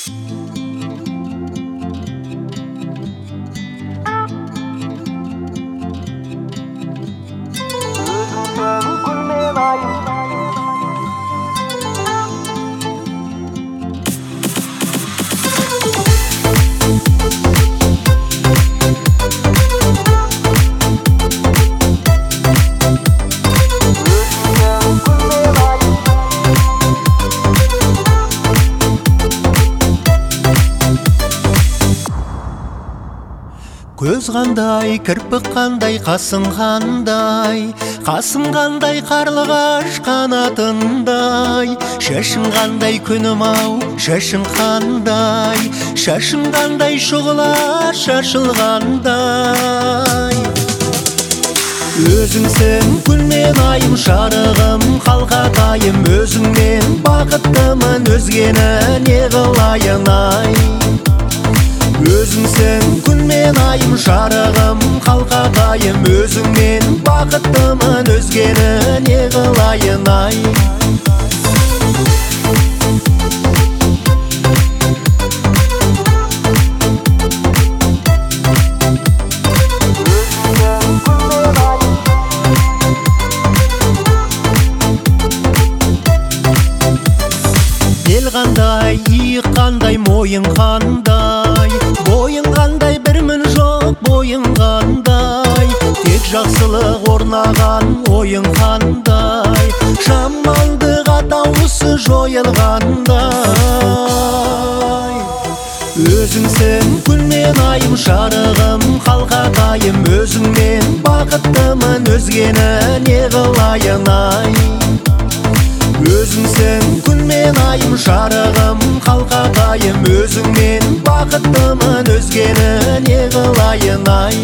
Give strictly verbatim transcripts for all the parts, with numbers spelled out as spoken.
Көз қандай, кірпік қандай, қасың қандай, қасың қандай, қарлығаш қанатындай. Шашың қандай, күнім-ау, шашың қандай, шашың қандай, шұғыла шашылғандай. Өзіңсің күлмен айым, шарығым, қалқатайым, өзіңмен бақыттымын, өзгені не қылайын ай. Өзіңсің күнмен айым, шарығым, қалқатайым, өзіңмен бақыттымын, өзгені не қылайын ай. Бел қандай, иық қандай, мойын қандай, бойың қандай, бір мін жоқ бойың қандай. Тек жақсылық орнаған ойың қандай, жамандық атаусыз жойылғандай. Өзіңсің күлмен айым, шарығым, қалқатайым, өзіңмен бақыттымын, өзгені не қылайын ай. Өзіңсің күнмен айым, шарығым, қалқатайым, өзіңмен бақыттымын, өзгені не қылайын ай.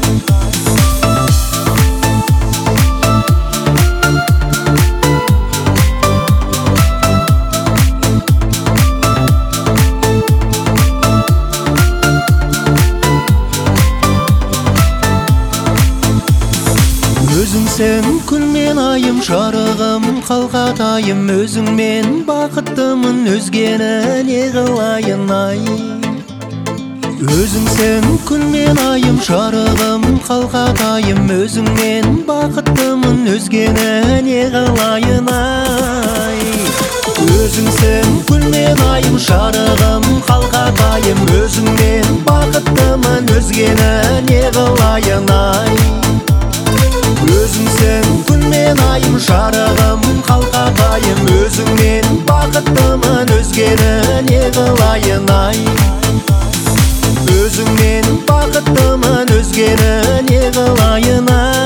Өзіңсің күнмен айым, шарығым, қалқатайым, өзіңмен бақыттымын, өзгені не қылайын ай. Өзіңсің күнмен айым, шарығым, қалқатайым, өзіңмен бақыттымын, өзгені не қылайын ай. Өзіңсің күнмен айым, шарығым, қалқатайым, өзіңмен бақыттымын, өзгені не қылайын ай. Өзіңсің күнмен айым, шарығым, қалқатайым, өзіңмен бақыттымын, өзгені не қылайын ай. Өзіңмен бақыттымын, өзгені не қылайын ай.